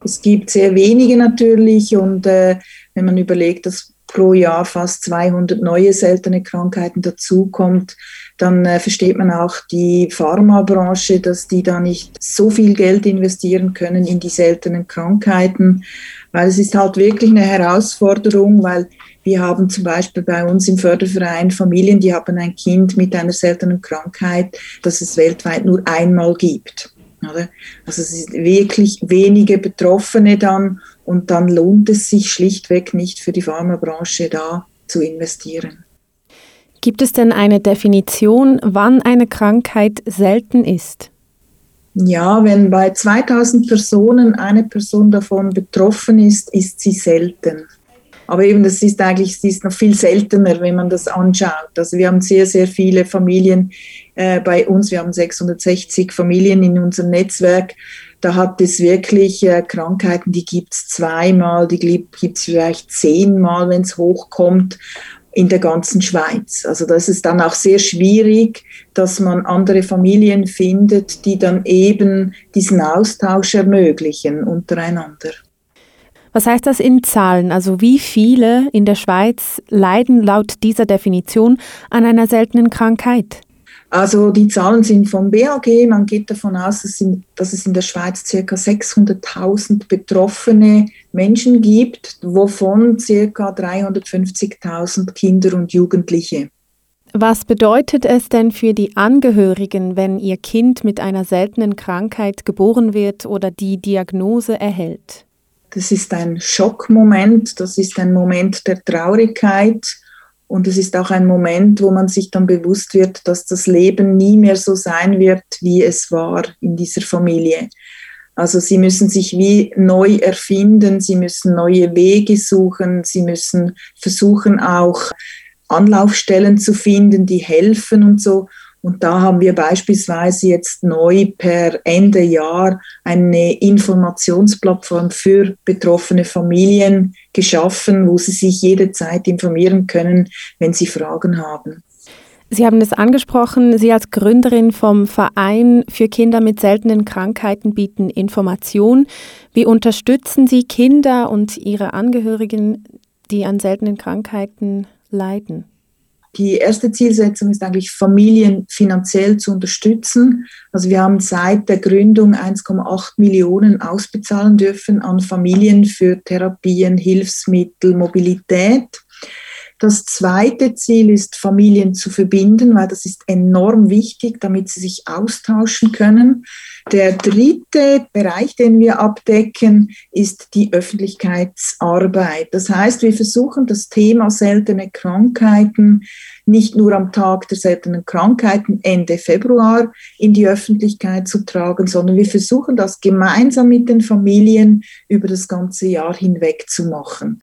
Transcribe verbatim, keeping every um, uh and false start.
Es gibt sehr wenige natürlich und äh, wenn man überlegt, dass pro Jahr fast zweihundert neue seltene Krankheiten dazukommt, dann äh, versteht man auch die Pharmabranche, dass die da nicht so viel Geld investieren können in die seltenen Krankheiten, weil es ist halt wirklich eine Herausforderung, weil wir haben zum Beispiel bei uns im Förderverein Familien, die haben ein Kind mit einer seltenen Krankheit, das es weltweit nur einmal gibt. Oder? Also es sind wirklich wenige Betroffene dann und dann lohnt es sich schlichtweg nicht für die Pharmabranche da zu investieren. Gibt es denn eine Definition, wann eine Krankheit selten ist? Ja, wenn bei zweitausend Personen eine Person davon betroffen ist, ist sie selten. Aber eben, das ist eigentlich, sie ist noch viel seltener, wenn man das anschaut. Also wir haben sehr, sehr viele Familien äh, bei uns. Wir haben sechshundertsechzig Familien in unserem Netzwerk. Da hat es wirklich äh, Krankheiten, die gibt es zweimal, die gibt es vielleicht zehnmal, wenn es hochkommt, in der ganzen Schweiz. Also das ist dann auch sehr schwierig, dass man andere Familien findet, die dann eben diesen Austausch ermöglichen untereinander. Was heißt das in Zahlen? Also wie viele in der Schweiz leiden laut dieser Definition an einer seltenen Krankheit? Also die Zahlen sind vom B A G. Man geht davon aus, dass es in der Schweiz ca. sechshunderttausend betroffene Menschen gibt, wovon ca. dreihundertfünfzigtausend Kinder und Jugendliche. Was bedeutet es denn für die Angehörigen, wenn ihr Kind mit einer seltenen Krankheit geboren wird oder die Diagnose erhält? Das ist ein Schockmoment, das ist ein Moment der Traurigkeit und es ist auch ein Moment, wo man sich dann bewusst wird, dass das Leben nie mehr so sein wird, wie es war in dieser Familie. Also sie müssen sich wie neu erfinden, sie müssen neue Wege suchen, sie müssen versuchen auch Anlaufstellen zu finden, die helfen und so. Und da haben wir beispielsweise jetzt neu per Ende Jahr eine Informationsplattform für betroffene Familien geschaffen, wo sie sich jederzeit informieren können, wenn sie Fragen haben. Sie haben es angesprochen, Sie als Gründerin vom Verein für Kinder mit seltenen Krankheiten bieten Information. Wie unterstützen Sie Kinder und ihre Angehörigen, die an seltenen Krankheiten leiden? Die erste Zielsetzung ist eigentlich, Familien finanziell zu unterstützen. Also wir haben seit der Gründung eins Komma acht Millionen ausbezahlen dürfen an Familien für Therapien, Hilfsmittel, Mobilität. Das zweite Ziel ist, Familien zu verbinden, weil das ist enorm wichtig, damit sie sich austauschen können. Der dritte Bereich, den wir abdecken, ist die Öffentlichkeitsarbeit. Das heißt, wir versuchen, das Thema seltene Krankheiten nicht nur am Tag der seltenen Krankheiten Ende Februar in die Öffentlichkeit zu tragen, sondern wir versuchen, das gemeinsam mit den Familien über das ganze Jahr hinweg zu machen.